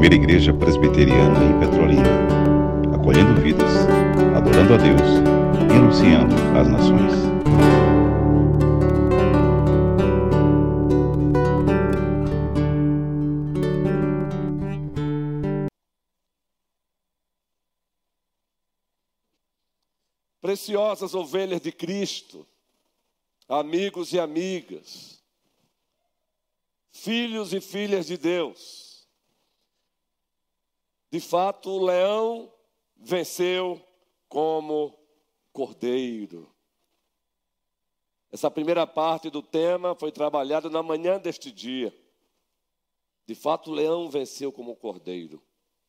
primeira igreja presbiteriana em Petrolina, acolhendo vidas, adorando a Deus e anunciando às nações. Preciosas ovelhas de Cristo, amigos e amigas, filhos e filhas de Deus. De fato, o leão venceu como cordeiro. Essa primeira parte do tema foi trabalhada na manhã deste dia. De fato, o leão venceu como cordeiro.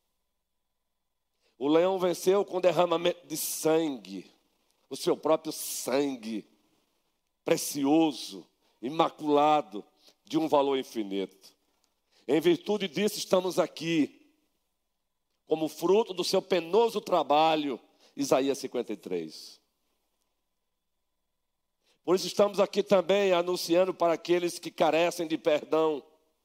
O leão venceu com derramamento de sangue, o seu próprio sangue, precioso, imaculado, de um valor infinito. Em virtude disso, estamos aqui, como fruto do seu penoso trabalho, Isaías 53. Por isso estamos aqui também anunciando para aqueles que carecem de perdão.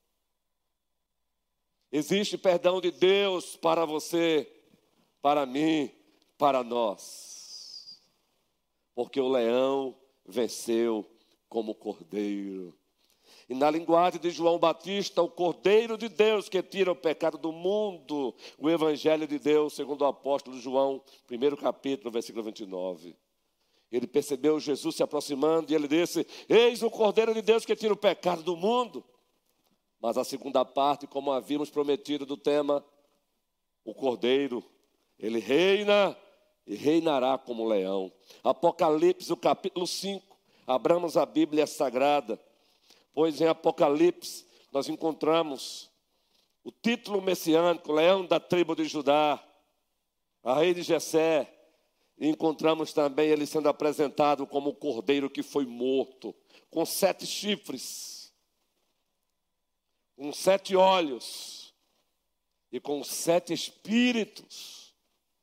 Existe perdão de Deus para você, para mim, para nós. Porque o leão venceu como cordeiro. E na linguagem de João Batista, o cordeiro de Deus que tira o pecado do mundo, o evangelho de Deus, segundo o apóstolo João, 1º capítulo, versículo 29. Ele percebeu Jesus se aproximando e ele disse: eis o cordeiro de Deus que tira o pecado do mundo. Mas a segunda parte, como havíamos prometido do tema, o cordeiro, ele reina e reinará como leão. Apocalipse, o capítulo 5. Abramos a Bíblia Sagrada, pois em Apocalipse nós encontramos o título messiânico, leão da tribo de Judá, a rei de Jessé, e encontramos também ele sendo apresentado como o cordeiro que foi morto, com 7 chifres, com 7 olhos e com 7 espíritos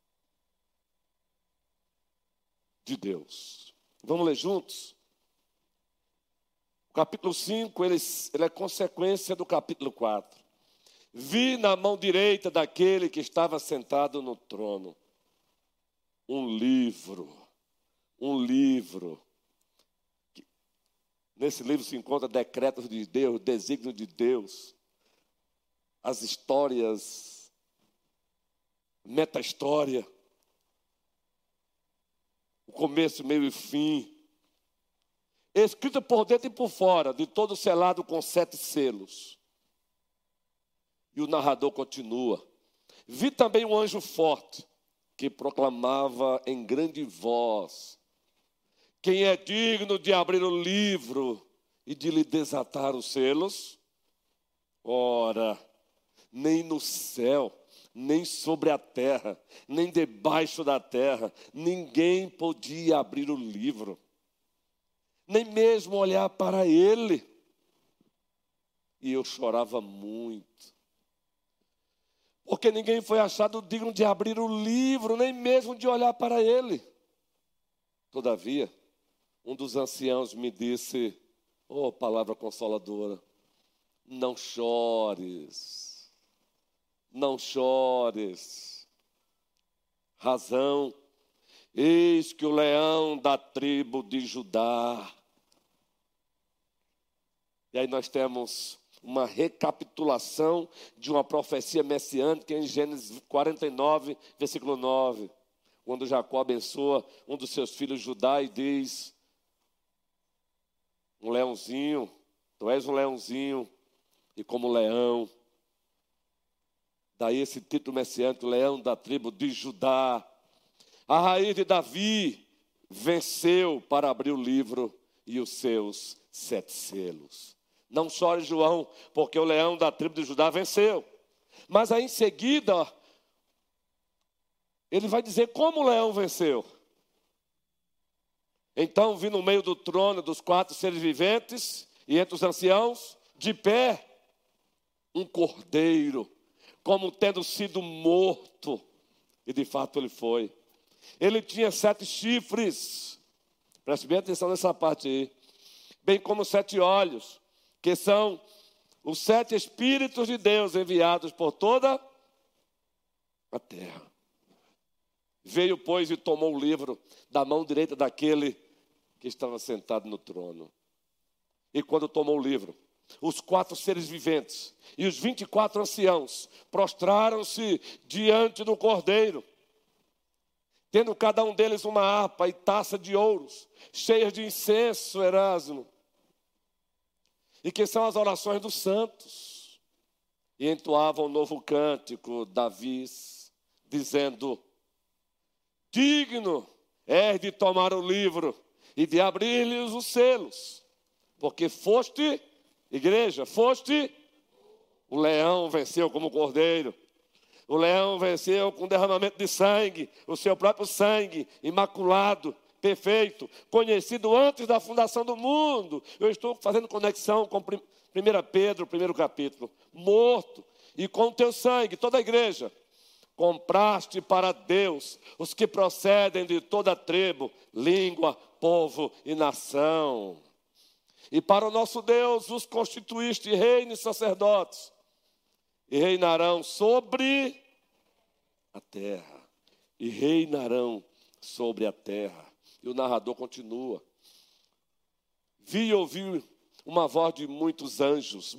de Deus. Vamos ler juntos? O capítulo 5, ele é consequência do capítulo 4. Vi na mão direita daquele que estava sentado no trono um livro. Nesse livro se encontra decretos de Deus, desígnios de Deus, as histórias, meta-história, o começo, meio e fim, escrito por dentro e por fora, de todo selado com 7 selos. E o narrador continua: vi também um anjo forte, que proclamava em grande voz: quem é digno de abrir o livro e de lhe desatar os selos? Ora, nem no céu, nem sobre a terra, nem debaixo da terra, ninguém podia abrir o livro, nem mesmo olhar para ele. E eu chorava muito, porque ninguém foi achado digno de abrir o livro, nem mesmo de olhar para ele. Todavia, um dos anciãos me disse: oh, palavra consoladora, não chores, não chores. Razão, eis que o leão da tribo de Judá. E aí nós temos uma recapitulação de uma profecia messiânica em Gênesis 49, versículo 9. Quando Jacó abençoa um dos seus filhos Judá e diz: um leãozinho, tu és um leãozinho, e como leão. Daí esse título messiânico, leão da tribo de Judá. A raiz de Davi venceu para abrir o livro e os seus 7 selos. Não chore, João, porque o leão da tribo de Judá venceu. Mas aí em seguida, ele vai dizer como o leão venceu. Então vi no meio do trono dos 4 seres viventes e entre os anciãos, de pé, um cordeiro, como tendo sido morto. E de fato ele foi. Ele tinha 7 chifres. Preste bem atenção nessa parte aí. Bem como 7 olhos, que são os 7 Espíritos de Deus enviados por toda a terra. Veio, pois, e tomou o livro da mão direita daquele que estava sentado no trono. E quando tomou o livro, os 4 seres viventes e os 24 anciãos prostraram-se diante do Cordeiro, tendo cada um deles uma harpa e taça de ouros, cheias de incenso, Erasmo, e que são as orações dos santos. E entoavam um novo cântico, Davi, dizendo: digno és de tomar o livro e de abrir-lhes os selos, porque foste, igreja, foste, o leão venceu como cordeiro. O leão venceu com derramamento de sangue, o seu próprio sangue, imaculado, perfeito, conhecido antes da fundação do mundo. Eu estou fazendo conexão com 1 Pedro, primeiro capítulo. Morto, e com o teu sangue, toda a igreja, compraste para Deus os que procedem de toda tribo, língua, povo e nação. E para o nosso Deus os constituíste reis e sacerdotes, e reinarão sobre a terra. E reinarão sobre a terra. E o narrador continua: vi e ouvi uma voz de muitos anjos,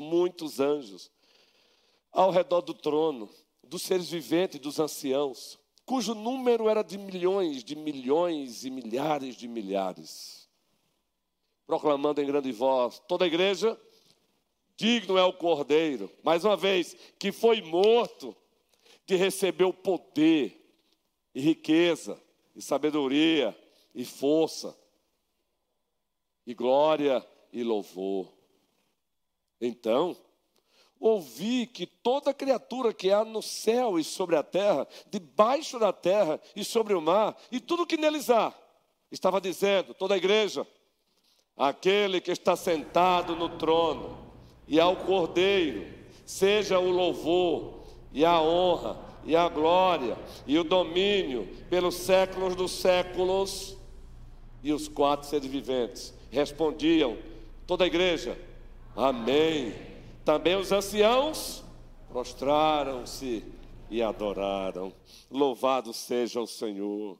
ao redor do trono, dos seres viventes e dos anciãos, cujo número era de milhões e milhares de milhares, proclamando em grande voz, toda a igreja: digno é o Cordeiro, mais uma vez, que foi morto, de receber o poder, e riqueza, e sabedoria, e força, e glória, e louvor. Então, ouvi que toda criatura que há no céu e sobre a terra, debaixo da terra e sobre o mar, e tudo que neles há, estava dizendo, toda a igreja: aquele que está sentado no trono, e ao Cordeiro, seja o louvor, e a honra, e a glória, e o domínio, pelos séculos dos séculos. E os 4 seres viventes respondiam, toda a igreja: amém. Também os anciãos prostraram-se e adoraram. Louvado seja o Senhor.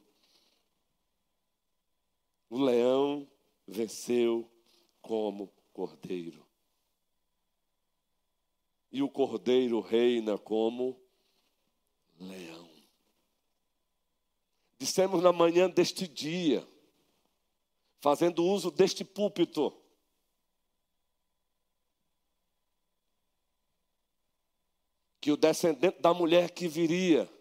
O leão venceu como cordeiro. E o cordeiro reina como leão. Dissemos na manhã deste dia, fazendo uso deste púlpito, que o descendente da mulher que viria,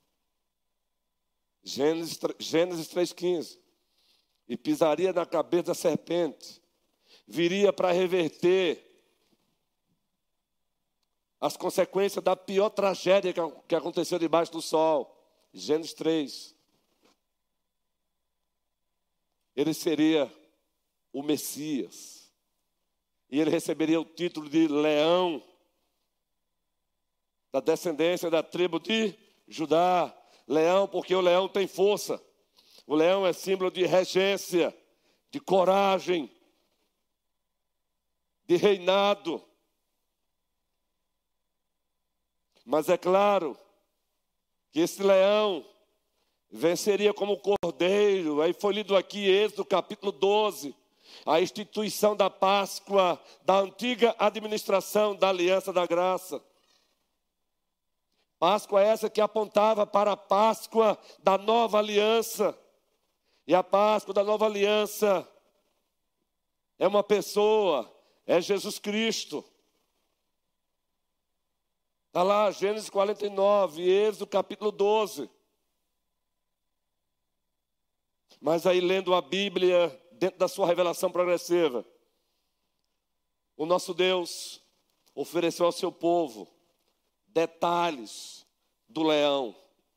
Gênesis 3,15, e pisaria na cabeça da serpente, viria para reverter as consequências da pior tragédia que aconteceu debaixo do sol. Gênesis 3. Ele seria o Messias. E ele receberia o título de leão, da descendência da tribo de Judá. Leão, porque o leão tem força. O leão é símbolo de regência, de coragem, de reinado. Mas é claro que esse leão venceria como cordeiro. Aí foi lido aqui Êxodo capítulo 12, a instituição da Páscoa, da antiga administração da aliança da graça. Páscoa essa que apontava para a Páscoa da nova aliança. E a Páscoa da nova aliança é uma pessoa, é Jesus Cristo. Está lá, Gênesis 49, Êxodo capítulo 12. Mas aí, lendo a Bíblia, dentro da sua revelação progressiva, o nosso Deus ofereceu ao seu povo detalhes do leão.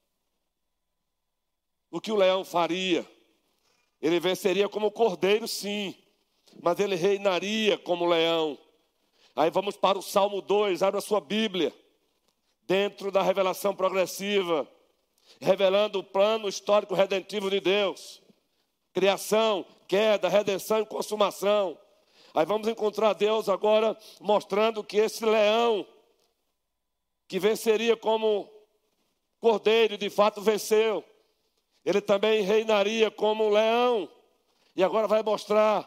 O que o leão faria? Ele venceria como cordeiro, sim, mas ele reinaria como leão. Aí vamos para o Salmo 2, abre a sua Bíblia. Dentro da revelação progressiva, revelando o plano histórico redentivo de Deus. Criação, queda, redenção e consumação. Aí vamos encontrar Deus agora mostrando que esse leão, que venceria como cordeiro, e de fato venceu. Ele também reinaria como um leão. E agora vai mostrar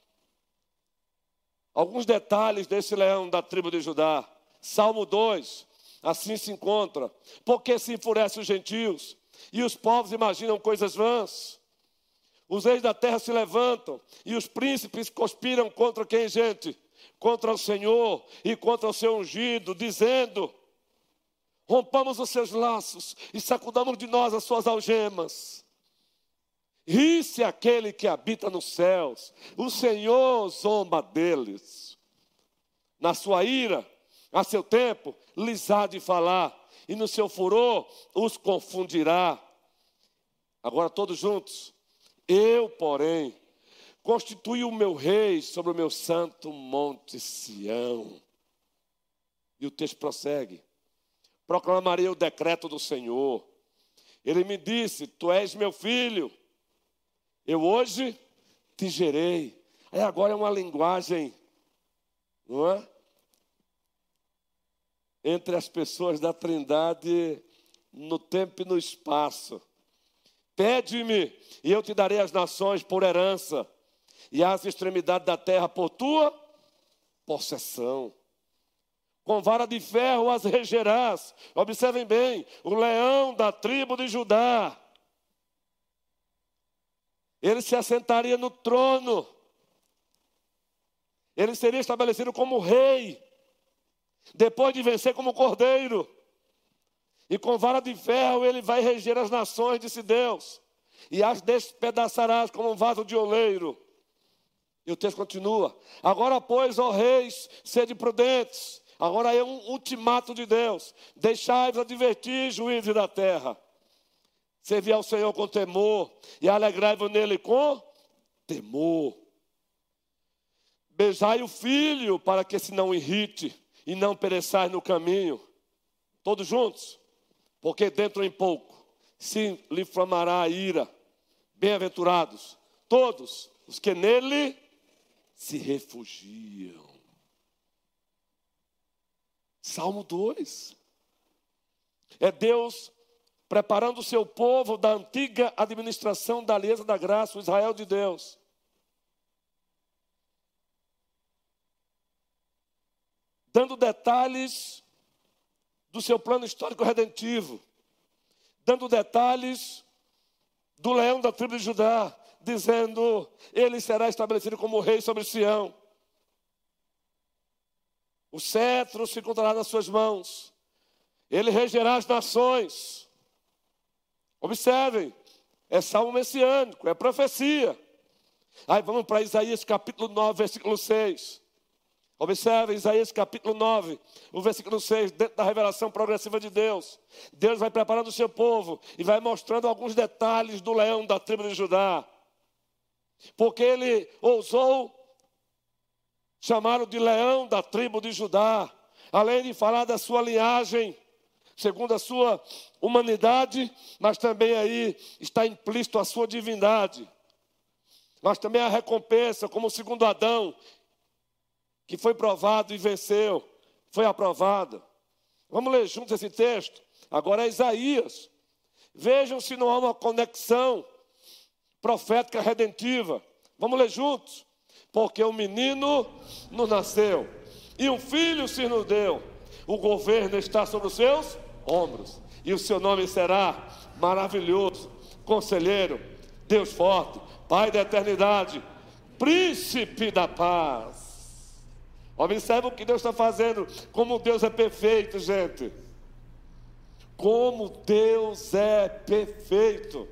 alguns detalhes desse leão da tribo de Judá. Salmo 2, assim se encontra. Porque se enfurecem os gentios, e os povos imaginam coisas vãs. Os reis da terra se levantam, e os príncipes conspiram contra quem, gente? Contra o Senhor e contra o seu ungido, dizendo: rompamos os seus laços e sacudamos de nós as suas algemas. Ri-se aquele que habita nos céus, o Senhor zomba deles. Na sua ira, a seu tempo, lhes há de falar, e no seu furor os confundirá. Agora todos juntos. Eu, porém, constituí o meu rei sobre o meu santo monte Sião. E o texto prossegue. Proclamarei o decreto do Senhor. Ele me disse: tu és meu filho, eu hoje te gerei. Aí agora é uma linguagem, não é? Entre as pessoas da Trindade, no tempo e no espaço. Pede-me, e eu te darei as nações por herança, e as extremidades da terra por tua possessão. Com vara de ferro as regerás. Observem bem, o leão da tribo de Judá. Ele se assentaria no trono. Ele seria estabelecido como rei, depois de vencer como cordeiro. E com vara de ferro ele vai reger as nações, disse Deus, e as despedaçarás como um vaso de oleiro. E o texto continua. Agora, pois, ó reis, sede prudentes. Agora é um ultimato de Deus. Deixai-vos advertir, juízes da terra. Servi ao Senhor com temor, e alegrai-vos nele com temor. Beijai o filho, para que se não irrite, e não pereçais no caminho. Todos juntos. Porque dentro em pouco se lhe inflamará a ira. Bem-aventurados todos os que nele se refugiam. Salmo 2. É Deus preparando o seu povo da antiga administração da aliança da graça, o Israel de Deus. Dando detalhes do seu plano histórico redentivo, dando detalhes do leão da tribo de Judá, dizendo: ele será estabelecido como rei sobre Sião. O cetro se encontrará nas suas mãos, ele regerá as nações. Observem, é salmo messiânico, é profecia. Aí vamos para Isaías capítulo 9, versículo 6. Observe Isaías capítulo 9, o versículo 6, dentro da revelação progressiva de Deus. Deus vai preparando o seu povo e vai mostrando alguns detalhes do leão da tribo de Judá. Porque ele ousou chamá-lo de leão da tribo de Judá, além de falar da sua linhagem, segundo a sua humanidade, mas também aí está implícito a sua divindade. Mas também a recompensa, como o segundo Adão, que foi provado e venceu, foi aprovado. Vamos ler juntos esse texto? Agora é Isaías. Vejam se não há uma conexão profética redentiva. Vamos ler juntos? Porque um menino nos nasceu, e um filho se nos deu. O governo está sobre os seus ombros, e o seu nome será maravilhoso, conselheiro, Deus forte, Pai da eternidade, príncipe da paz. Observe o que Deus está fazendo. Como Deus é perfeito, gente. Como Deus é perfeito.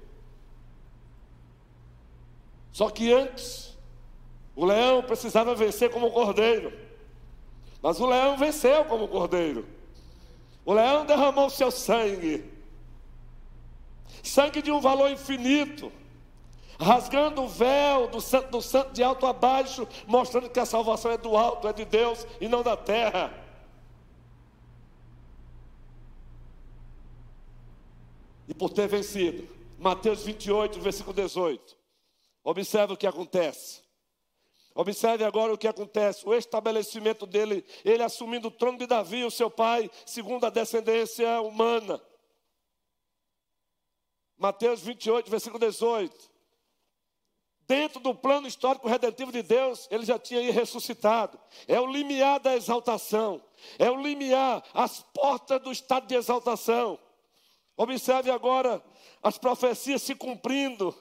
Só que antes, o leão precisava vencer como cordeiro. Mas o leão venceu como cordeiro. O leão derramou seu sangue. Sangue de um valor infinito. Rasgando o véu do santo de alto a baixo, mostrando que a salvação é do alto, é de Deus e não da terra. E por ter vencido, Mateus 28, versículo 18. Observe o que acontece. Observe agora o que acontece. O estabelecimento dele, ele assumindo o trono de Davi, o seu pai, segundo a descendência humana. Mateus 28, versículo 18. Dentro do plano histórico redentivo de Deus, ele já tinha aí ressuscitado. É o limiar da exaltação. É o limiar, as portas do estado de exaltação. Observe agora as profecias se cumprindo.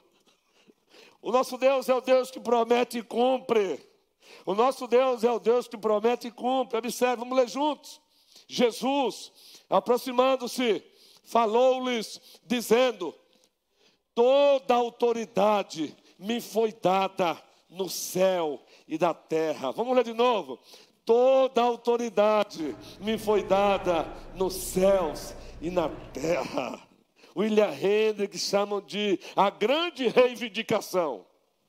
O nosso Deus é o Deus que promete e cumpre. O nosso Deus é o Deus que promete e cumpre. Observe, vamos ler juntos. Jesus, aproximando-se, falou-lhes, dizendo: toda autoridade me foi dada no céu e na terra. Vamos ler de novo. Toda autoridade me foi dada nos céus e na terra. William Hendricks chamam de a grande reivindicação.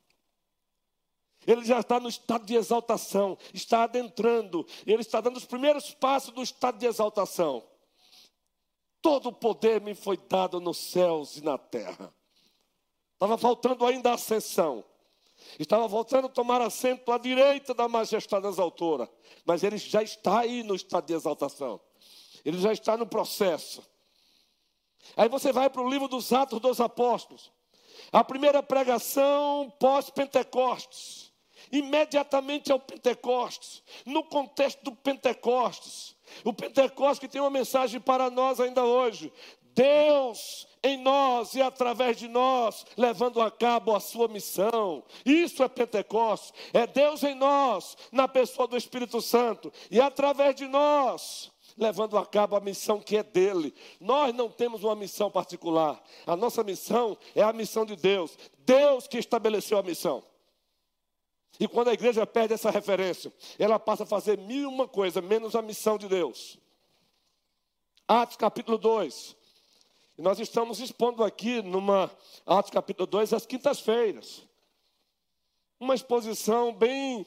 Ele já está no estado de exaltação, está adentrando, ele está dando os primeiros passos do estado de exaltação. Todo o poder me foi dado nos céus e na terra. Estava faltando ainda a ascensão. Estava voltando a tomar assento à direita da majestade das alturas. Mas ele já está aí no estado de exaltação. Ele já está no processo. Aí você vai para o livro dos Atos dos Apóstolos. A primeira pregação pós-Pentecostes. Imediatamente ao Pentecostes. No contexto do Pentecostes. O Pentecostes que tem uma mensagem para nós ainda hoje. Deus em nós e através de nós, levando a cabo a sua missão. Isso é Pentecostes. É Deus em nós, na pessoa do Espírito Santo. E através de nós, levando a cabo a missão que é dele. Nós não temos uma missão particular. A nossa missão é a missão de Deus. Deus que estabeleceu a missão. E quando a igreja perde essa referência, ela passa a fazer mil e uma coisa, menos a missão de Deus. Atos capítulo 2. E nós estamos expondo aqui, Atos capítulo 2, às quintas-feiras. Uma exposição bem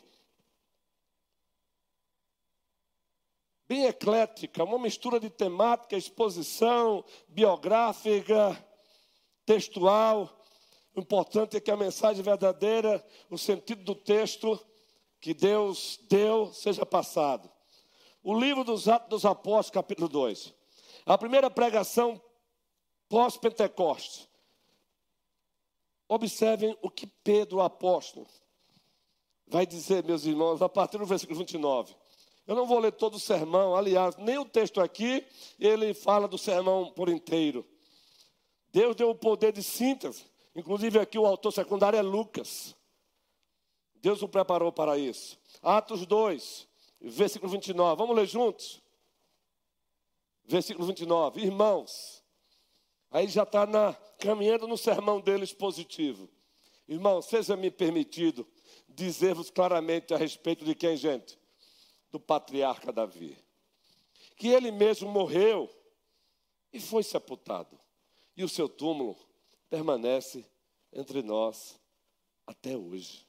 eclética, uma mistura de temática, exposição, biográfica, textual. O importante é que a mensagem verdadeira, o sentido do texto que Deus deu, seja passado. O livro dos Atos dos Apóstolos, capítulo 2. A primeira pregação pós-Pentecostes. Observem o que Pedro, o apóstolo, vai dizer, meus irmãos, a partir do versículo 29. Eu não vou ler todo o sermão, aliás, nem o texto aqui, ele fala do sermão por inteiro. Deus deu o poder de síntese, inclusive aqui o autor secundário é Lucas. Deus o preparou para isso. Atos 2, versículo 29, vamos ler juntos? Versículo 29, irmãos, aí já está caminhando no sermão dele expositivo. Irmãos, seja-me permitido dizer-vos claramente a respeito de quem, gente? Do patriarca Davi. Que ele mesmo morreu e foi sepultado. E o seu túmulo permanece entre nós até hoje.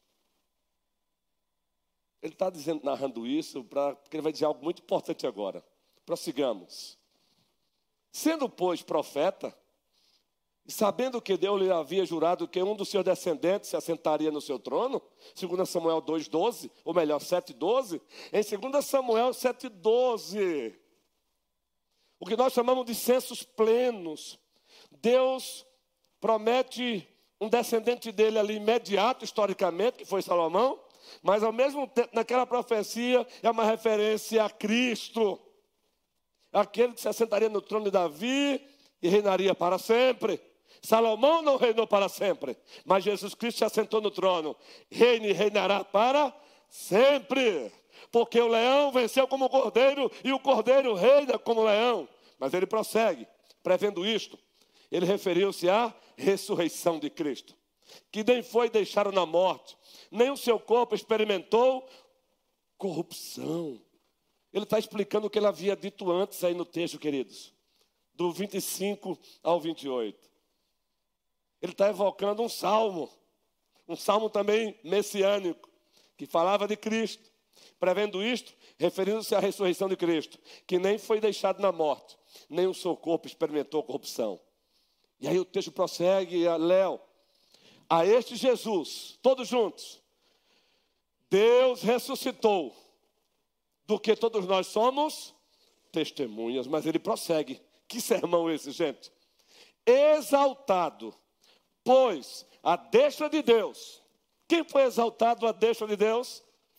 Ele está narrando isso porque ele vai dizer algo muito importante agora. Prossigamos. Sendo, pois, profeta, e sabendo que Deus lhe havia jurado que um dos seus descendentes se assentaria no seu trono, 2 Samuel 2,12, ou melhor, 7,12, em 2 Samuel 7,12, o que nós chamamos de censos plenos, Deus promete um descendente dele ali imediato, historicamente, que foi Salomão, mas ao mesmo tempo, naquela profecia, é uma referência a Cristo, aquele que se assentaria no trono de Davi e reinaria para sempre. Salomão não reinou para sempre, mas Jesus Cristo se assentou no trono. Reina e reinará para sempre. Porque o leão venceu como cordeiro e o cordeiro reina como leão. Mas ele prossegue, prevendo isto. Ele referiu-se à ressurreição de Cristo, que nem foi deixado na morte, nem o seu corpo experimentou corrupção. Ele está explicando o que ele havia dito antes aí no texto, queridos, do 25 ao 28. Ele está evocando um salmo também messiânico, que falava de Cristo, prevendo isto, referindo-se à ressurreição de Cristo, que nem foi deixado na morte, nem o seu corpo experimentou corrupção. E aí o texto prossegue, Léo, a este Jesus, todos juntos, Deus ressuscitou, do que todos nós somos testemunhas. Mas ele prossegue. Que sermão esse, gente? exaltado, pois à destra de Deus. Quem foi exaltado à destra de Deus?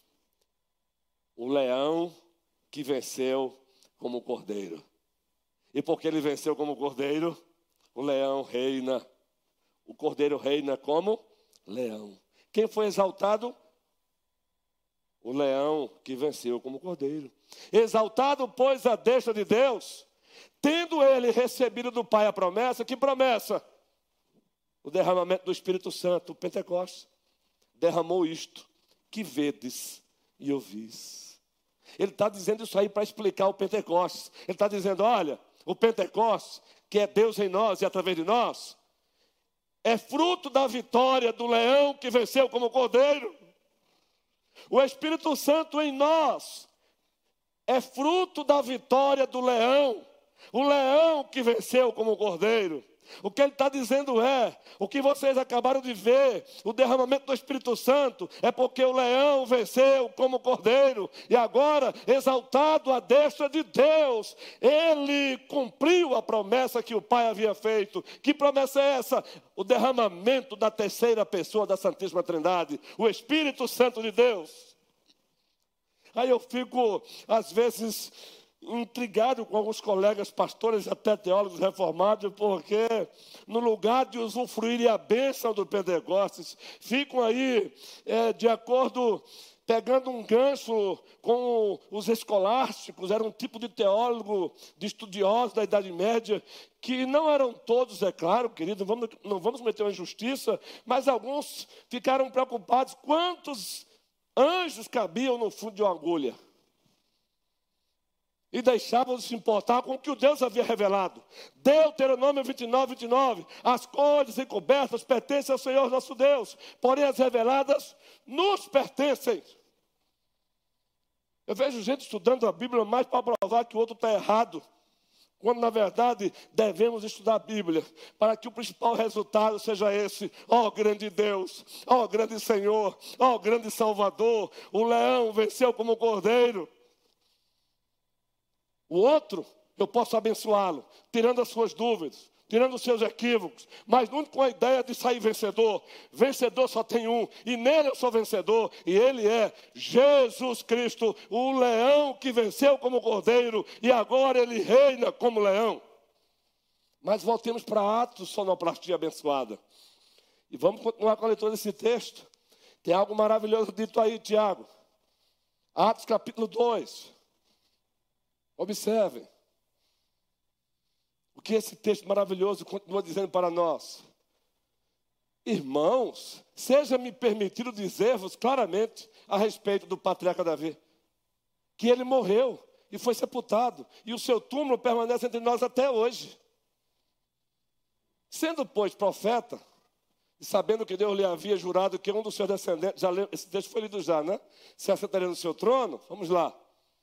O leão que venceu como cordeiro. E porque ele venceu como cordeiro, o leão reina. O cordeiro reina como leão. Quem foi exaltado? O leão que venceu como cordeiro. Exaltado, pois, à destra de Deus, tendo ele recebido do Pai a promessa. Que promessa? O derramamento do Espírito Santo, o Pentecostes. Derramou isto que vedes e ouvis. Ele está dizendo isso aí para explicar o Pentecostes. Ele está dizendo, olha, o Pentecostes, que é Deus em nós e através de nós, é fruto da vitória do leão que venceu como cordeiro. O Espírito Santo em nós é fruto da vitória do leão. O leão que venceu como cordeiro. O que ele está dizendo é, o que vocês acabaram de ver, o derramamento do Espírito Santo, é porque o leão venceu como cordeiro, e agora, exaltado à destra de Deus, ele cumpriu a promessa que o Pai havia feito. Que promessa é essa? O derramamento da terceira pessoa da Santíssima Trindade, o Espírito Santo de Deus. Aí eu fico, às vezes, intrigado com alguns colegas pastores, até teólogos reformados, porque no lugar de usufruírem a bênção do Pentecostes, ficam aí de acordo, pegando um gancho com os escolásticos. Era um tipo de teólogo, de estudiosos da Idade Média, que não eram todos, é claro, querido, não vamos meter uma injustiça, mas alguns ficaram preocupados quantos anjos cabiam no fundo de uma agulha. E deixavam de se importar com o que o Deus havia revelado. Deuteronômio 29. As coisas encobertas pertencem ao Senhor nosso Deus, porém as reveladas nos pertencem. Eu vejo gente estudando a Bíblia mais para provar que o outro está errado, quando na verdade devemos estudar a Bíblia, para que o principal resultado seja esse: ó grande Deus, ó grande Senhor, ó grande Salvador. O leão venceu como cordeiro. O outro, eu posso abençoá-lo, tirando as suas dúvidas, tirando os seus equívocos, mas nunca com a ideia de sair vencedor. Vencedor só tem um, e nele eu sou vencedor, e ele é Jesus Cristo, o leão que venceu como cordeiro, e agora ele reina como leão. Mas voltemos para Atos, sonoplastia abençoada. E vamos continuar com a leitura desse texto. Tem algo maravilhoso dito aí, Tiago. Atos capítulo 2. Observem o que esse texto maravilhoso continua dizendo para nós. Irmãos, seja-me permitido dizer-vos claramente a respeito do patriarca Davi, que ele morreu e foi sepultado, e o seu túmulo permanece entre nós até hoje. Sendo, pois, profeta, e sabendo que Deus lhe havia jurado que um dos seus descendentes, esse texto foi lido já, né? Se assentaria no seu trono, vamos lá.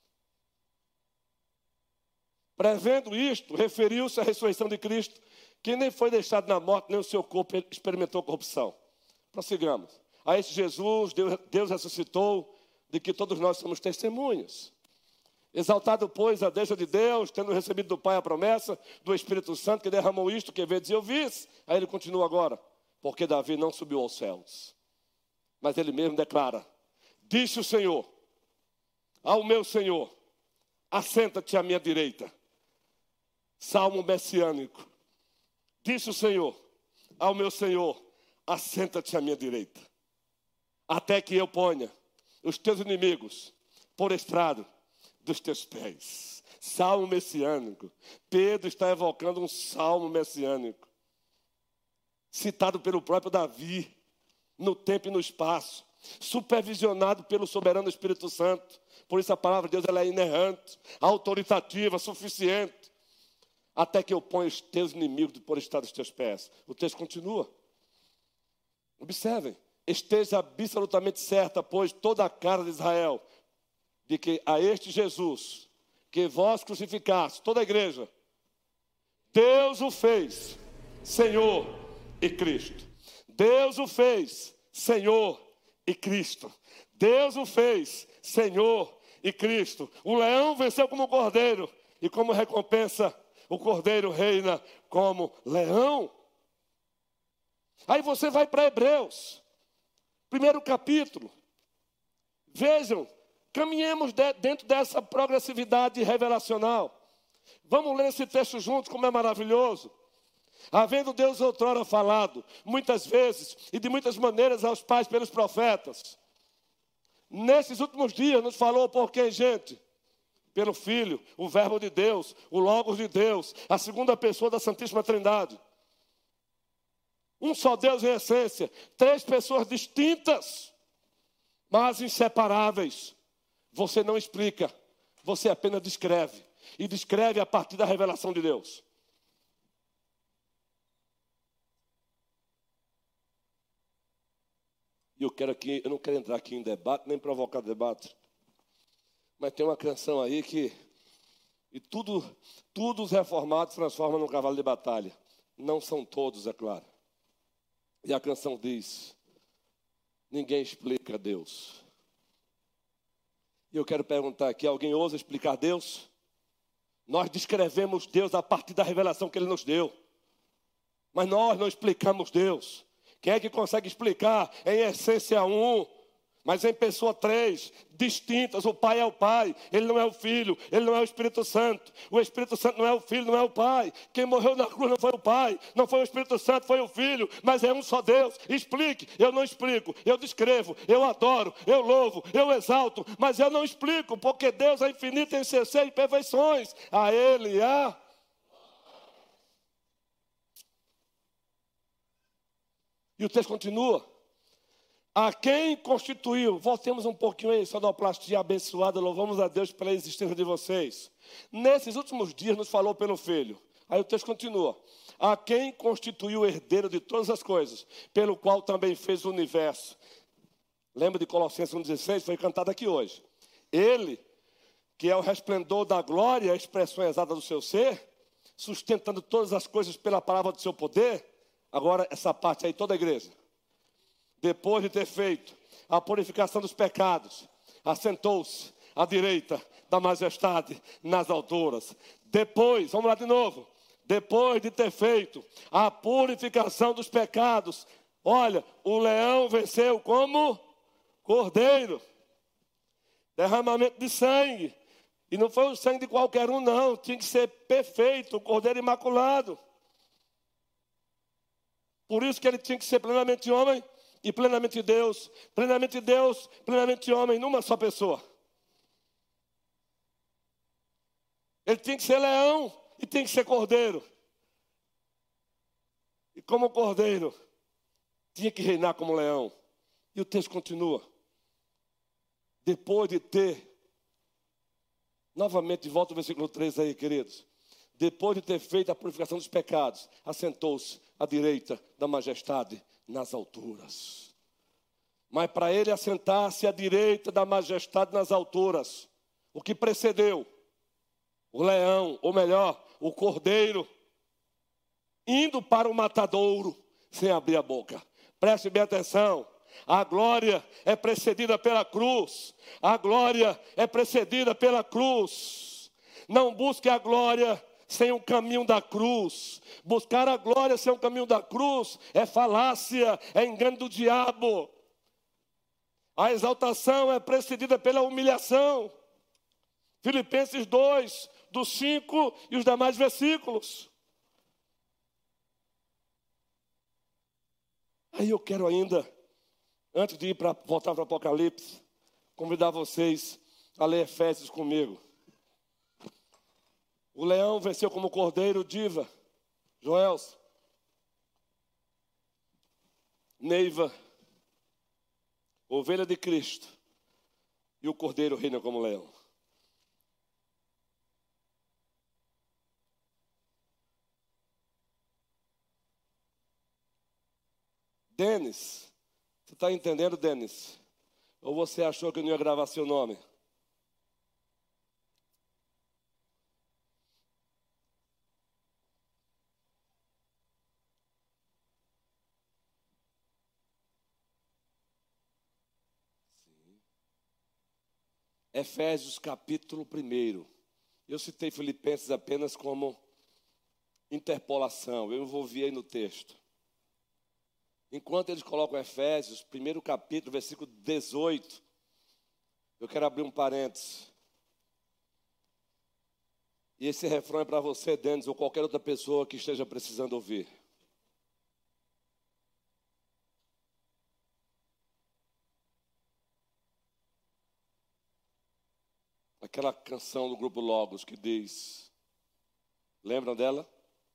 Prevendo isto, referiu-se à ressurreição de Cristo, que nem foi deixado na morte, nem o seu corpo experimentou corrupção. Prossigamos. A este Jesus, Deus ressuscitou, de que todos nós somos testemunhas. Exaltado, pois, a destra de Deus, tendo recebido do Pai a promessa do Espírito Santo, que derramou isto, que vedes e ouvis. Aí ele continua agora. Porque Davi não subiu aos céus, mas ele mesmo declara: disse o Senhor ao meu Senhor, assenta-te à minha direita. Salmo messiânico. Disse o Senhor ao meu Senhor, assenta-te à minha direita, até que eu ponha os teus inimigos por estrado dos teus pés. Salmo messiânico. Pedro está evocando um salmo messiânico, citado pelo próprio Davi, no tempo e no espaço, supervisionado pelo soberano Espírito Santo. Por isso a palavra de Deus ela é inerrante, autoritativa, suficiente. Até que eu ponha os teus inimigos por estrado dos teus pés. O texto continua. Observem. Esteja absolutamente certa, pois, toda a casa de Israel, de que a este Jesus, que vós crucificaste, toda a igreja, Deus o fez Senhor e Cristo. Deus o fez Senhor e Cristo. Deus o fez Senhor e Cristo. O leão venceu como cordeiro, e como recompensa o cordeiro reina como leão. Aí você vai para Hebreus, primeiro capítulo. Vejam, caminhemos dentro dessa progressividade revelacional. Vamos ler esse texto juntos, como é maravilhoso. Havendo Deus outrora falado, muitas vezes e de muitas maneiras aos pais pelos profetas, nesses últimos dias nos falou por quem, gente? Pelo Filho, o Verbo de Deus, o Logos de Deus, a segunda pessoa da Santíssima Trindade. Um só Deus em essência, três pessoas distintas, mas inseparáveis. Você não explica, você apenas descreve. E descreve a partir da revelação de Deus. E eu não quero entrar aqui em debate, nem provocar debate. Mas tem uma canção aí que... E tudo os reformados transformam num cavalo de batalha. Não são todos, é claro. E a canção diz: ninguém explica Deus. E eu quero perguntar aqui, alguém ousa explicar Deus? Nós descrevemos Deus a partir da revelação que Ele nos deu. Mas nós não explicamos Deus. Quem é que consegue explicar em essência um, mas em pessoa três, distintas? O Pai é o Pai, Ele não é o Filho, Ele não é o Espírito Santo. O Espírito Santo não é o Filho, não é o Pai. Quem morreu na cruz não foi o Pai, não foi o Espírito Santo, foi o Filho. Mas é um só Deus. Explique. Eu não explico, eu descrevo, eu adoro, eu louvo, eu exalto. Mas eu não explico, porque Deus é infinito em seus seis perfeições. A Ele há... E o texto continua. A quem constituiu, voltemos um pouquinho aí, sonoplastia abençoada, louvamos a Deus pela existência de vocês. Nesses últimos dias nos falou pelo Filho. Aí o texto continua. A quem constituiu o herdeiro de todas as coisas, pelo qual também fez o universo. Lembra de Colossenses 1,16? Foi cantado aqui hoje. Ele, que é o resplendor da glória, a expressão exata do seu ser, sustentando todas as coisas pela palavra do seu poder. Agora, essa parte aí, toda a igreja. Depois de ter feito a purificação dos pecados, assentou-se à direita da majestade nas alturas. Depois, vamos lá de novo. Depois de ter feito a purificação dos pecados, olha, o leão venceu como cordeiro. Derramamento de sangue. E não foi o sangue de qualquer um, não. Tinha que ser perfeito, o cordeiro imaculado. Por isso que ele tinha que ser plenamente homem e plenamente Deus. Plenamente Deus, plenamente homem, numa só pessoa. Ele tinha que ser leão e tinha que ser cordeiro. E como cordeiro, tinha que reinar como leão. E o texto continua. Depois de ter, novamente, volta ao versículo 3 aí, queridos. Depois de ter feito a purificação dos pecados, assentou-se à direita da majestade nas alturas. Mas para ele assentar-se à direita da majestade nas alturas, o que precedeu? O leão, ou melhor, o cordeiro, indo para o matadouro, sem abrir a boca. Preste bem atenção. A glória é precedida pela cruz. A glória é precedida pela cruz. Não busque a glória sem o caminho da cruz. Buscar a glória sem o caminho da cruz é falácia, é engano do diabo. A exaltação é precedida pela humilhação. Filipenses 2, do 5 e os demais versículos. Aí eu quero ainda, antes de voltar para o Apocalipse, convidar vocês a ler Efésios comigo. O leão venceu como cordeiro, Diva, Joelson, Neiva, ovelha de Cristo, e o cordeiro reina como leão. Denis, você está entendendo, Denis? Ou você achou que eu não ia gravar seu nome? Efésios capítulo 1. Eu citei Filipenses apenas como interpolação, eu envolvi aí no texto. Enquanto eles colocam Efésios, primeiro capítulo, versículo 18, eu quero abrir um parênteses. E esse refrão é para você, Denis, ou qualquer outra pessoa que esteja precisando ouvir. Aquela canção do grupo Logos que diz, lembram dela?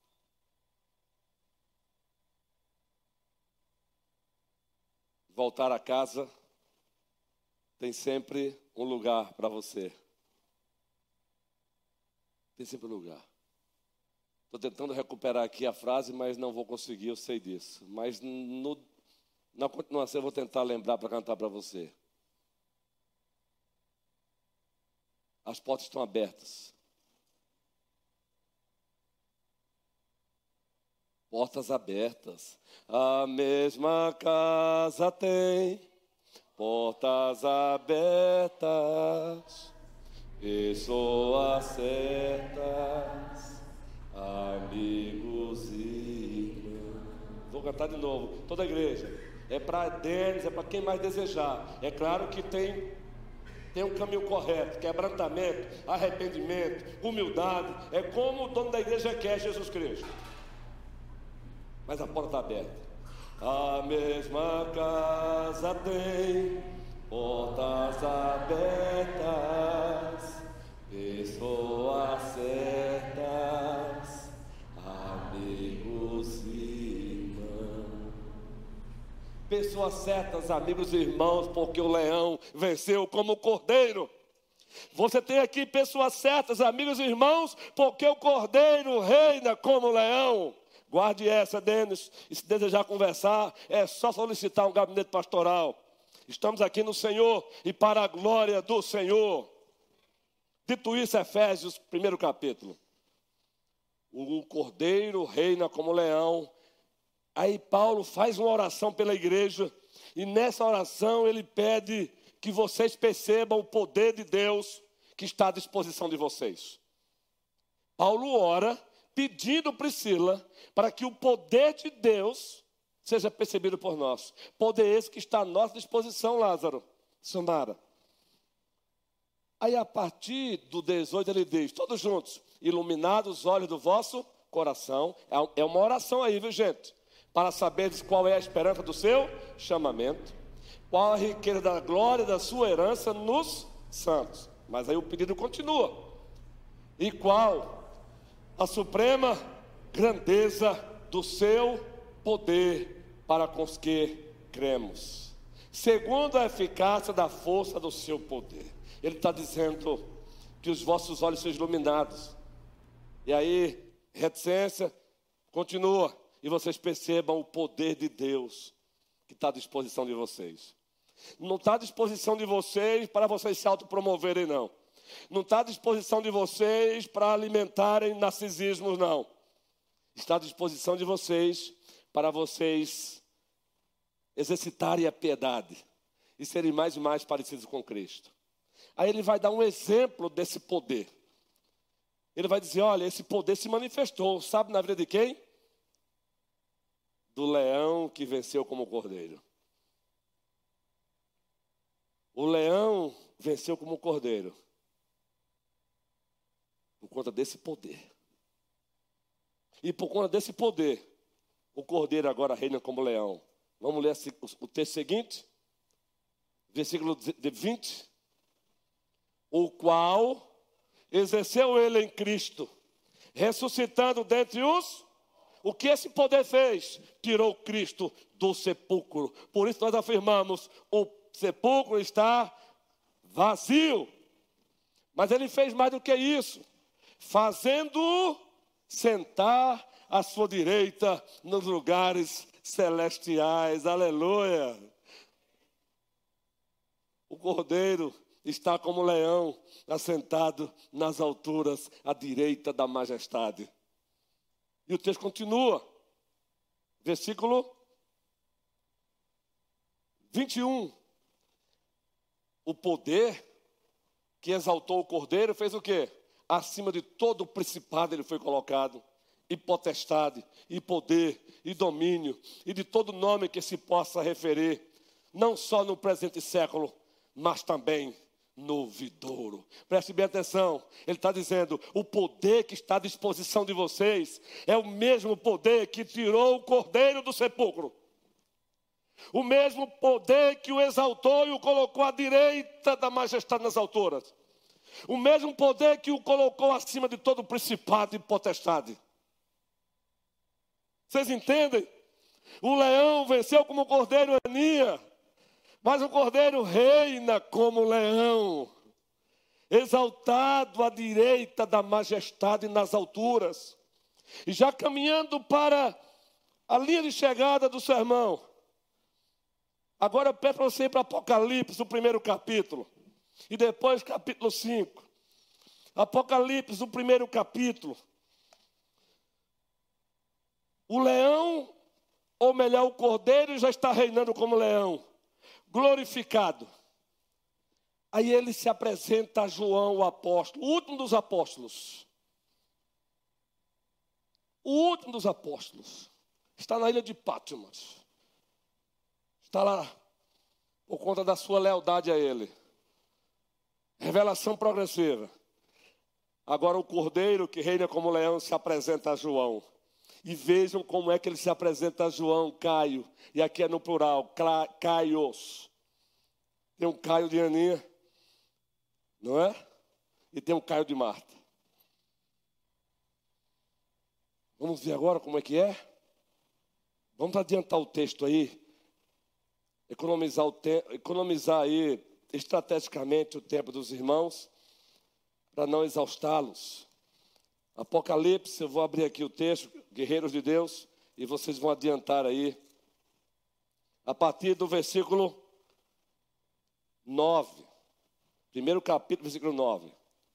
Voltar a casa tem sempre um lugar para você. Tem sempre um lugar. Estou tentando recuperar aqui a frase, mas não vou conseguir, eu sei disso. Mas na continuação eu vou tentar lembrar para cantar para você. As portas estão abertas. Portas abertas. A mesma casa tem portas abertas. Pessoas certas, amigos e irmãos. Vou cantar de novo, toda a igreja. É para Denis, é para quem mais desejar. É claro que tem um caminho correto, quebrantamento, arrependimento, humildade. É como o dono da igreja quer, Jesus Cristo. Mas a porta está aberta. A mesma casa tem portas abertas, pessoas certas, amigos e irmãos. Pessoas certas, amigos e irmãos, porque o leão venceu como o cordeiro. Você tem aqui pessoas certas, amigos e irmãos, porque o cordeiro reina como o leão. Guarde essa, Denis, e se desejar conversar, é só solicitar um gabinete pastoral. Estamos aqui no Senhor e para a glória do Senhor. Dito isso, Efésios, primeiro capítulo. O cordeiro reina como leão. Aí Paulo faz uma oração pela igreja, e nessa oração ele pede que vocês percebam o poder de Deus que está à disposição de vocês. Paulo ora pedindo Priscila para que o poder de Deus seja percebido por nós. Poder esse que está à nossa disposição, Lázaro, Samara. Aí a partir do 18 ele diz, todos juntos, iluminados os olhos do vosso coração. É uma oração aí, viu gente? Para saberes qual é a esperança do seu chamamento, qual a riqueza da glória da sua herança nos santos. Mas aí o pedido continua. E qual a suprema grandeza do seu poder para com os que cremos, segundo a eficácia da força do seu poder. Ele está dizendo que os vossos olhos sejam iluminados. E aí, reticência, continua. E vocês percebam o poder de Deus que está à disposição de vocês. Não está à disposição de vocês para vocês se autopromoverem, não. Não está à disposição de vocês para alimentarem narcisismos, não. Está à disposição de vocês para vocês exercitarem a piedade e serem mais e mais parecidos com Cristo. Aí ele vai dar um exemplo desse poder. Ele vai dizer, olha, esse poder se manifestou, sabe na vida de quem? Do leão que venceu como cordeiro. O leão venceu como cordeiro por conta desse poder. E por conta desse poder, o cordeiro agora reina como leão. Vamos ler o texto seguinte, versículo 20. O qual exerceu ele em Cristo, ressuscitando dentre os... O que esse poder fez? Tirou Cristo do sepulcro. Por isso nós afirmamos, o sepulcro está vazio. Mas ele fez mais do que isso, fazendo-o sentar à sua direita nos lugares celestiais. Aleluia! O cordeiro está como leão, assentado nas alturas à direita da majestade. E o texto continua, versículo 21. O poder que exaltou o cordeiro fez o quê? Acima de todo o principado ele foi colocado. e potestade, e poder, e domínio, e de todo nome que se possa referir, não só no presente século, mas também no vindouro. Preste bem atenção, ele está dizendo, o poder que está à disposição de vocês, é o mesmo poder que tirou o cordeiro do sepulcro. O mesmo poder que o exaltou e o colocou à direita da majestade nas alturas. O mesmo poder que o colocou acima de todo principado e potestade. Vocês entendem? O leão venceu como o cordeiro renia, mas o cordeiro reina como leão, exaltado à direita da majestade nas alturas. E já caminhando para a linha de chegada do sermão, agora eu peço para você ir para Apocalipse, o primeiro capítulo, e depois capítulo 5. Apocalipse, o primeiro capítulo. O leão, ou melhor, o cordeiro já está reinando como leão, glorificado. Aí ele se apresenta a João, o apóstolo, o último dos apóstolos. O último dos apóstolos. Está na ilha de Patmos. Está lá por conta da sua lealdade a ele. Revelação progressiva. Agora o cordeiro que reina como leão se apresenta a João. E vejam como é que ele se apresenta a João, Caio. E aqui é no plural, Caios. Tem um Caio de Aninha, não é? E tem um Caio de Marta. Vamos ver agora como é que é? Vamos adiantar o texto aí. Economizar aí estrategicamente o tempo dos irmãos, para não exaustá-los. Apocalipse, eu vou abrir aqui o texto, guerreiros de Deus, e vocês vão adiantar aí, a partir do versículo 9. Primeiro capítulo, versículo 9.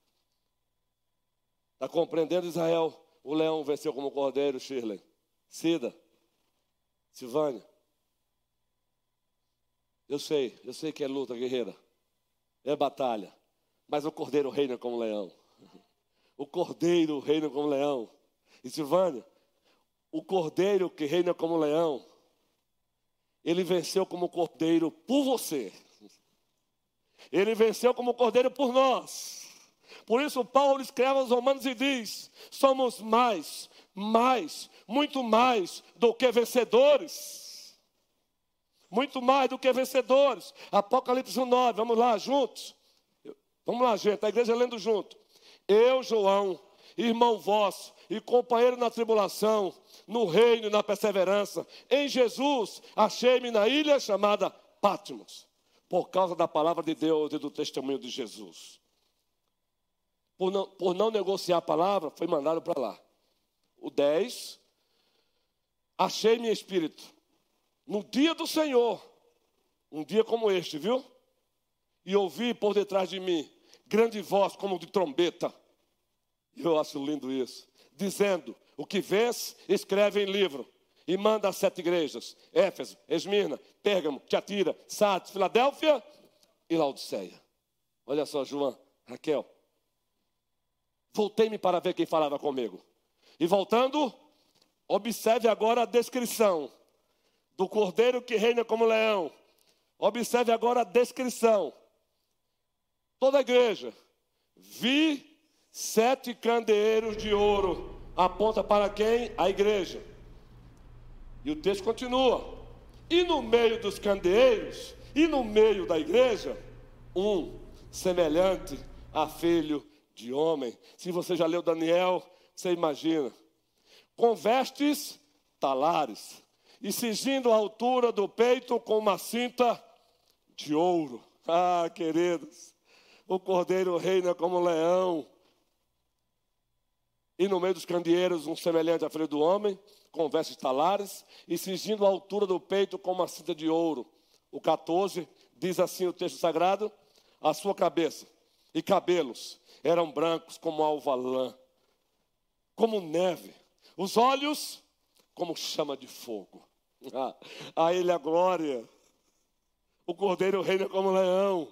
Está compreendendo, Israel? O leão venceu como cordeiro, Shirley. Cida, Silvânia. Eu sei que é luta, guerreira. É batalha. Mas o cordeiro reina como leão. O cordeiro reina como leão. E Silvânia, o cordeiro que reina como leão, ele venceu como cordeiro por você. Ele venceu como cordeiro por nós. Por isso Paulo escreve aos Romanos e diz, somos muito mais do que vencedores. Muito mais do que vencedores. Apocalipse 9, vamos lá juntos. Vamos lá, gente, a igreja lendo junto. Eu, João, irmão vosso e companheiro na tribulação, no reino e na perseverança, em Jesus, achei-me na ilha chamada Patmos, por causa da palavra de Deus e do testemunho de Jesus. Por não negociar a palavra, foi mandado para lá. O 10, achei-me espírito, no dia do Senhor, um dia como este, viu? E ouvi por detrás de mim, grande voz como de trombeta. Eu acho lindo isso. Dizendo, o que vês, escreve em livro. E manda às 7 igrejas. Éfeso, Esmirna, Pérgamo, Tiatira, Sardes, Filadélfia e Laodiceia. Olha só, João, Raquel. Voltei-me para ver quem falava comigo. E voltando, observe agora a descrição do cordeiro que reina como leão. Observe agora a descrição. Toda a igreja, vi 7 candeeiros de ouro, aponta para quem? A igreja. E o texto continua. E no meio dos candeeiros, e no meio da igreja, um semelhante a filho de homem. Se você já leu Daniel, você imagina. Com vestes talares, e cingindo a altura do peito com uma cinta de ouro. Ah, queridos. O cordeiro reina como leão. E no meio dos candeeiros, um semelhante a filho do homem, com vestes talares, e cingindo a altura do peito com uma cinta de ouro. O 14, diz assim o texto sagrado, a sua cabeça e cabelos eram brancos como alva lã, como neve. Os olhos como chama de fogo. A ele a glória. O cordeiro reina como leão.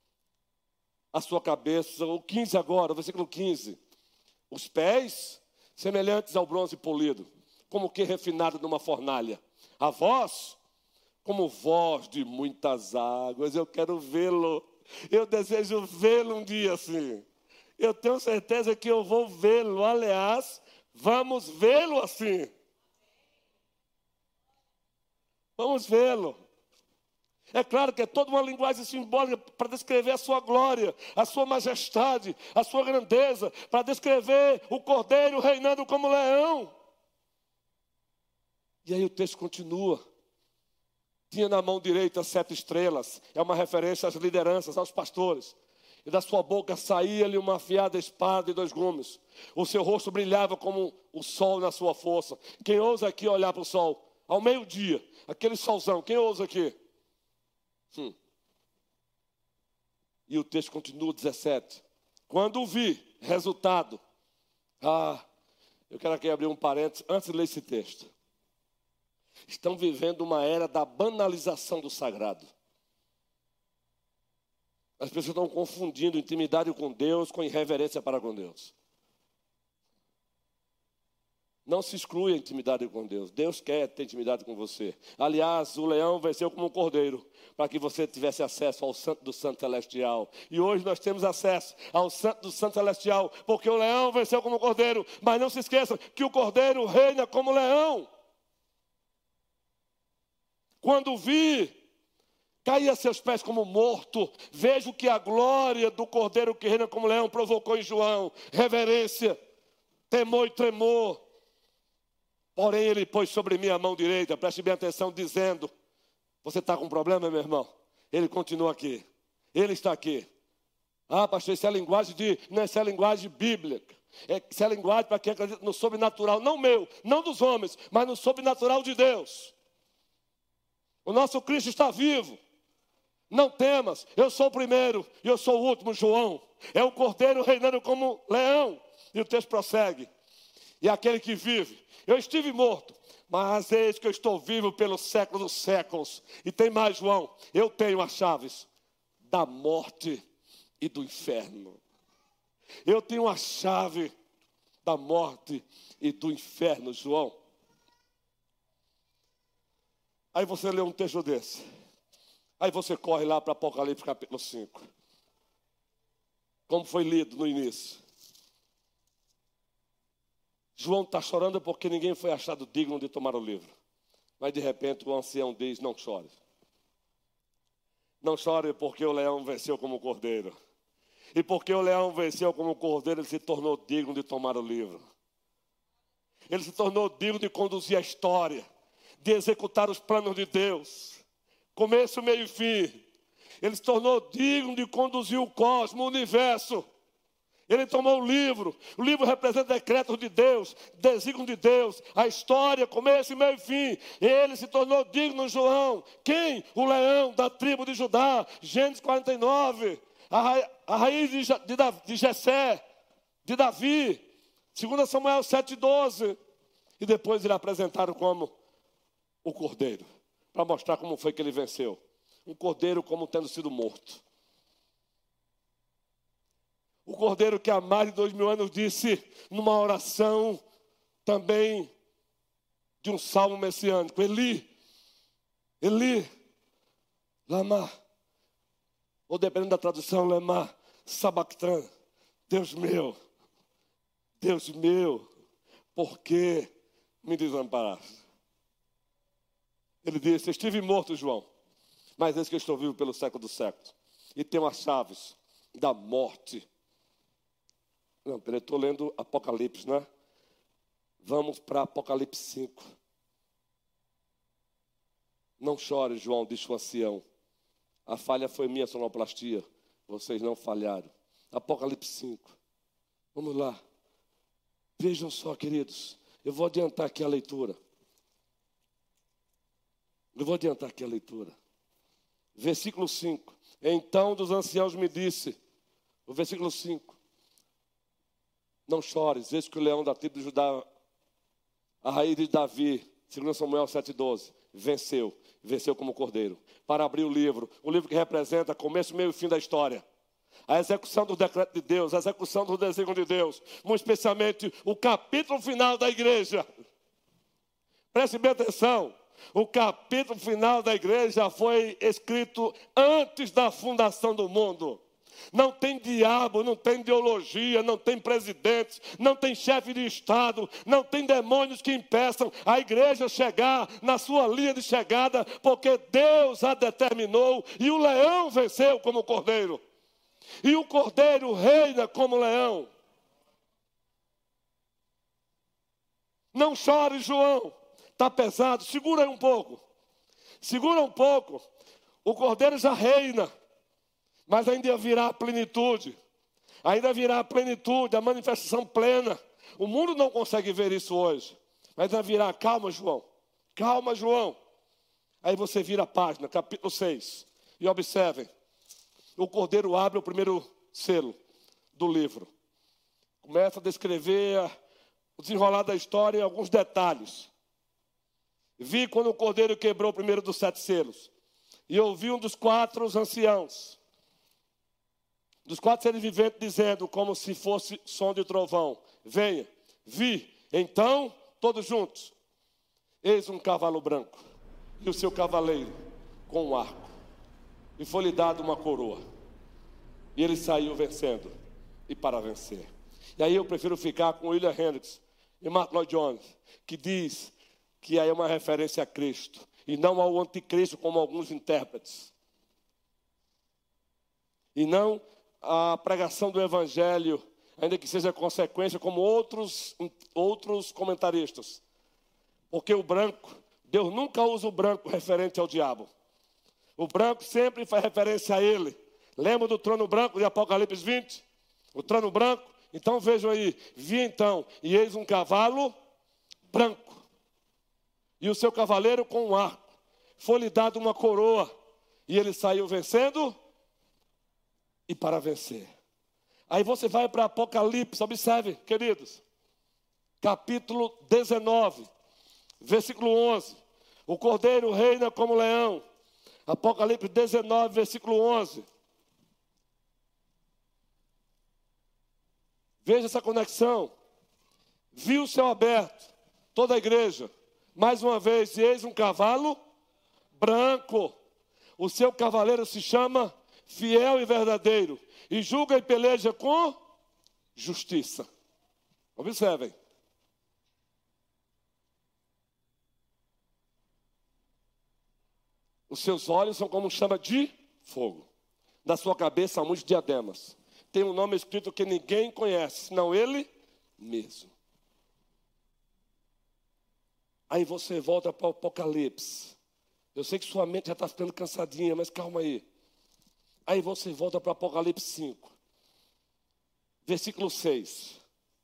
A sua cabeça, o 15 agora, o versículo 15. Os pés semelhantes ao bronze polido, como que refinado numa fornalha. A voz, como voz de muitas águas. Eu quero vê-lo. Eu desejo vê-lo um dia assim. Eu tenho certeza que eu vou vê-lo. Aliás, vamos vê-lo assim. Vamos vê-lo. É claro que é toda uma linguagem simbólica para descrever a sua glória, a sua majestade, a sua grandeza, para descrever o cordeiro reinando como leão. E aí o texto continua. Tinha na mão direita 7 estrelas, é uma referência às lideranças, aos pastores. E da sua boca saía-lhe uma afiada espada de 2 gumes. O seu rosto brilhava como o sol na sua força. Quem ousa aqui olhar para o sol? Ao meio-dia, aquele solzão, quem ousa aqui? E o texto continua, 17. Quando o vi, resultado. Eu quero aqui abrir um parênteses antes de ler esse texto. Estão vivendo uma era da banalização do sagrado. As pessoas estão confundindo intimidade com Deus com irreverência para com Deus. Não se exclui a intimidade com Deus. Deus quer ter intimidade com você. Aliás, o leão venceu como um cordeiro, para que você tivesse acesso ao Santo do Santo Celestial. E hoje nós temos acesso ao Santo do Santo Celestial, porque o leão venceu como um cordeiro. Mas não se esqueçam que o cordeiro reina como leão. Quando vi, caí a seus pés como morto. Vejo que a glória do cordeiro que reina como leão provocou em João reverência, temor e tremor. Porém, ele pôs sobre mim a mão direita, preste bem atenção, dizendo: você está com problema, meu irmão? Ele continua aqui, ele está aqui. Pastor, isso é linguagem isso é linguagem bíblica. Isso é linguagem para quem acredita no sobrenatural, não meu, não dos homens, mas no sobrenatural de Deus. O nosso Cristo está vivo. Não temas, eu sou o primeiro e eu sou o último, João. É o cordeiro reinando como leão. E o texto prossegue. E aquele que vive, eu estive morto, mas eis que eu estou vivo pelos séculos dos séculos. E tem mais, João, eu tenho as chaves da morte e do inferno. Eu tenho a chave da morte e do inferno, João. Aí você lê um texto desse. Aí você corre lá para Apocalipse capítulo 5. Como foi lido no início. João está chorando porque ninguém foi achado digno de tomar o livro. Mas de repente o ancião diz: não chore. Não chore porque o leão venceu como cordeiro. E porque o leão venceu como cordeiro, ele se tornou digno de tomar o livro. Ele se tornou digno de conduzir a história, de executar os planos de Deus. Começo, meio e fim. Ele se tornou digno de conduzir o cosmos, o universo. Ele tomou o livro representa decretos de Deus, desígnio de Deus, a história, começo, meio e fim. Ele se tornou digno, João. Quem? O leão da tribo de Judá, Gênesis 49, a raiz de Jessé, de Davi, 2 Samuel 7,12. E depois ele apresentaram como o cordeiro, para mostrar como foi que ele venceu. Um cordeiro como tendo sido morto. O cordeiro que há mais de 2000 anos disse numa oração também de um salmo messiânico: Eli, Eli, lama, ou dependendo da tradução, lama sabactran, Deus meu, por que me desamparaste? Ele disse: estive morto, João, mas eis que eu estou vivo pelo século dos séculos, e tenho as chaves da morte. Não, peraí, estou lendo Apocalipse, né? Vamos para Apocalipse 5. Não chore, João, disse o ancião. A falha foi minha, sonoplastia. Vocês não falharam. Apocalipse 5. Vamos lá. Vejam só, queridos. Eu vou adiantar aqui a leitura. Versículo 5. Então dos anciãos me disse. O versículo 5. Não chores, eis que o leão da tribo de Judá, a raiz de Davi, 2 Samuel 7,12, venceu como cordeiro, para abrir o livro que representa começo, meio e fim da história. A execução do decreto de Deus, a execução do desígnio de Deus, muito especialmente o capítulo final da igreja. Preste bem atenção, o capítulo final da igreja foi escrito antes da fundação do mundo. Não tem diabo, não tem ideologia, não tem presidentes, não tem chefe de estado, não tem demônios que impeçam a igreja chegar na sua linha de chegada, porque Deus a determinou e o leão venceu como cordeiro. E o cordeiro reina como leão. Não chore, João, está pesado, segura aí um pouco. Segura um pouco, o cordeiro já reina. Mas ainda virá a plenitude, a manifestação plena. O mundo não consegue ver isso hoje, mas ainda virá. Calma, João. Aí você vira a página, capítulo 6, e observem. O cordeiro abre o primeiro selo do livro. Começa a descrever o desenrolar da história e alguns detalhes. Vi quando o cordeiro quebrou o primeiro dos 7 selos, e ouvi um dos 4 anciãos, dos 4 seres viventes, dizendo, como se fosse som de trovão: venha. Vi, então, todos juntos, eis um cavalo branco, e o seu cavaleiro com um arco, e foi-lhe dado uma coroa, e ele saiu vencendo, e para vencer. E aí eu prefiro ficar com William Hendricks e Martyn Lloyd-Jones, que diz que aí é uma referência a Cristo, e não ao anticristo, como alguns intérpretes. E não a pregação do evangelho, ainda que seja consequência, como outros comentaristas. Porque o branco, Deus nunca usa o branco referente ao diabo. O branco sempre faz referência a ele. Lembra do trono branco de Apocalipse 20? O trono branco? Então vejam aí, vi então, e eis um cavalo branco, e o seu cavaleiro com um arco. Foi-lhe dado uma coroa, e ele saiu vencendo e para vencer. Aí você vai para Apocalipse, observe, queridos, capítulo 19, versículo 11. O cordeiro reina como leão. Apocalipse 19, versículo 11. Veja essa conexão. Vi o céu aberto, toda a igreja, mais uma vez, e eis um cavalo branco. O seu cavaleiro se chama Fiel e Verdadeiro, e julga e peleja com justiça. Observem. Os seus olhos são como chama de fogo. Na sua cabeça há muitos diademas. Tem um nome escrito que ninguém conhece, senão ele mesmo. Aí você volta para o Apocalipse. Eu sei que sua mente já está ficando cansadinha, mas calma aí. Aí você volta para o Apocalipse 5, versículo 6.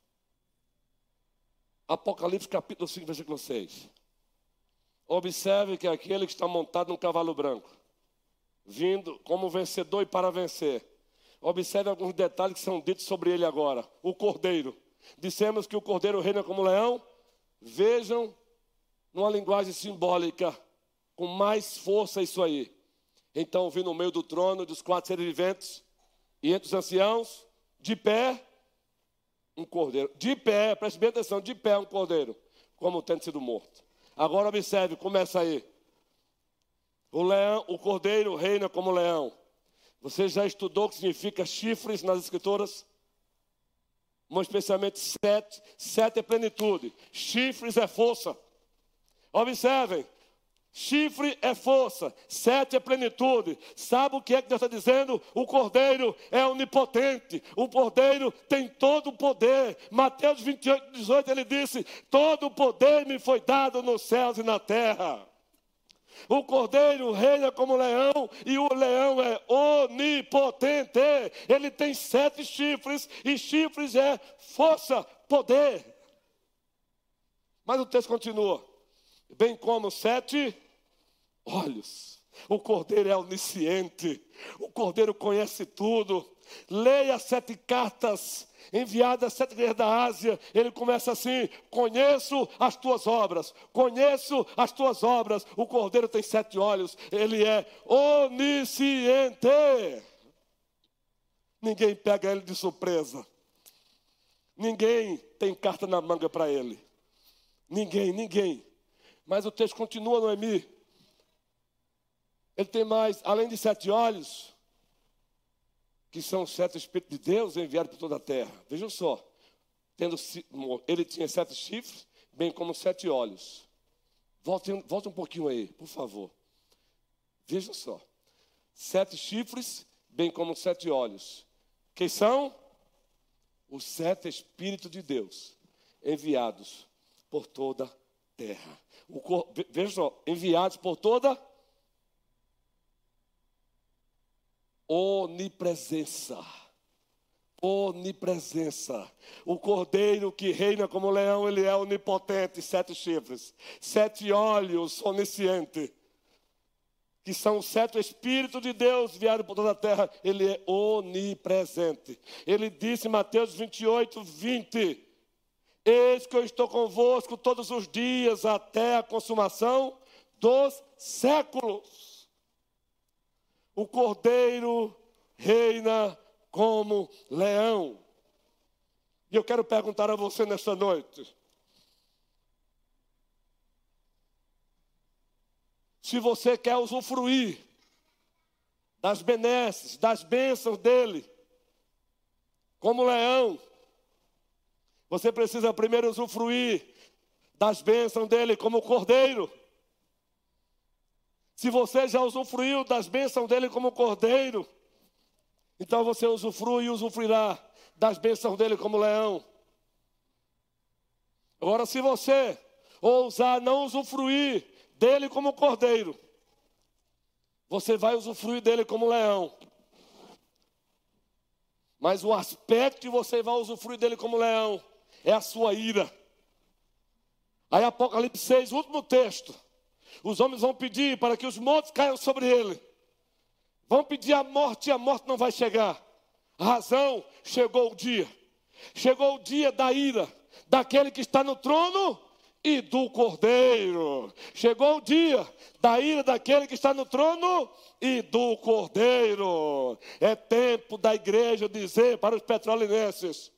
Apocalipse capítulo 5, versículo 6. Observe que aquele que está montado num cavalo branco, vindo como vencedor e para vencer. Observe alguns detalhes que são ditos sobre ele agora. O cordeiro. Dissemos que o cordeiro reina como leão. Vejam, numa linguagem simbólica, com mais força isso aí. Então vi no meio do trono dos 4 seres viventes, e entre os anciãos, de pé, um cordeiro. De pé, preste bem atenção, de pé um cordeiro, como tendo sido morto. Agora observe, começa aí. O leão, o cordeiro reina como leão. Você já estudou o que significa chifres nas escrituras? Mas especialmente 7. 7 é plenitude. Chifres é força. Observem. Chifre é força, 7 é plenitude. Sabe o que é que Deus está dizendo? O cordeiro é onipotente. O cordeiro tem todo o poder. Mateus 28, 18, ele disse: todo o poder me foi dado nos céus e na terra. O cordeiro reina como leão, e o leão é onipotente. Ele tem 7 chifres, e chifres é força, poder. Mas o texto continua. Bem como 7 olhos. O cordeiro é onisciente. O cordeiro conhece tudo. Leia as 7 cartas enviadas às 7 igrejas da Ásia. Ele começa assim: conheço as tuas obras. Conheço as tuas obras. O cordeiro tem 7 olhos. Ele é onisciente. Ninguém pega ele de surpresa. Ninguém tem carta na manga para ele. Ninguém. Mas o texto continua, Noemi. Ele tem mais, além de 7 olhos, que são os 7 Espíritos de Deus enviados por toda a terra. Vejam só. Ele tinha 7 chifres, bem como 7 olhos. Volte um pouquinho aí, por favor. Vejam só. 7 chifres, bem como 7 olhos. Quem são? Os 7 Espíritos de Deus, enviados por toda a terra. Vejam só, enviados por toda onipresença. O cordeiro que reina como leão, ele é onipotente, 7 chifres, 7 olhos, onisciente, que são os 7 Espíritos de Deus enviados por toda a terra. Ele é onipresente. Ele disse em Mateus 28, 20: eis que eu estou convosco todos os dias até a consumação dos séculos. O cordeiro reina como leão. E eu quero perguntar a você nesta noite: se você quer usufruir das benesses, das bênçãos dele, como leão, você precisa primeiro usufruir das bênçãos dele como cordeiro. Se você já usufruiu das bênçãos dele como cordeiro, então você usufrui e usufruirá das bênçãos dele como leão. Agora, se você ousar não usufruir dele como cordeiro, você vai usufruir dele como leão. Mas o aspecto que você vai usufruir dele como leão é a sua ira. Aí Apocalipse 6, último texto. Os homens vão pedir para que os montes caiam sobre ele. Vão pedir a morte e a morte não vai chegar. A razão, chegou o dia. Chegou o dia da ira daquele que está no trono e do cordeiro. Chegou o dia da ira daquele que está no trono e do cordeiro. É tempo da igreja dizer para os petrolinenses: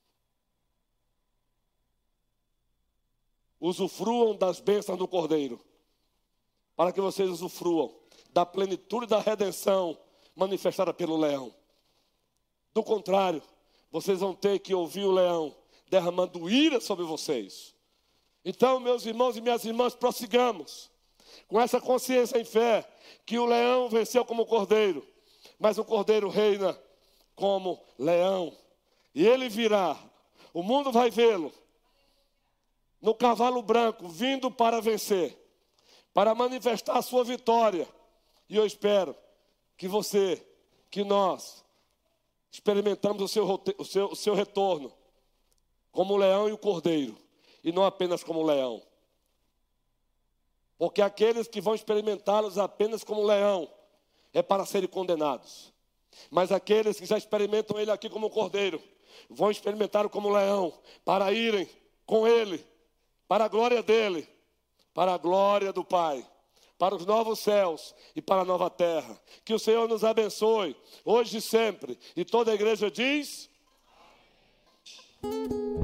usufruam das bênçãos do cordeiro, para que vocês usufruam da plenitude da redenção manifestada pelo leão. Do contrário, vocês vão ter que ouvir o leão derramando ira sobre vocês. Então, meus irmãos e minhas irmãs, prossigamos com essa consciência em fé que o leão venceu como cordeiro, mas o cordeiro reina como leão. E ele virá, o mundo vai vê-lo no cavalo branco, vindo para vencer, para manifestar a sua vitória. E eu espero que você, que nós, experimentamos o seu retorno como o leão e o cordeiro, e não apenas como o leão. Porque aqueles que vão experimentá-los apenas como leão, é para serem condenados. Mas aqueles que já experimentam ele aqui como cordeiro, vão experimentá-lo como leão, para irem com ele, para a glória dele, para a glória do Pai, para os novos céus e para a nova terra. Que o Senhor nos abençoe, hoje e sempre. E toda a igreja diz...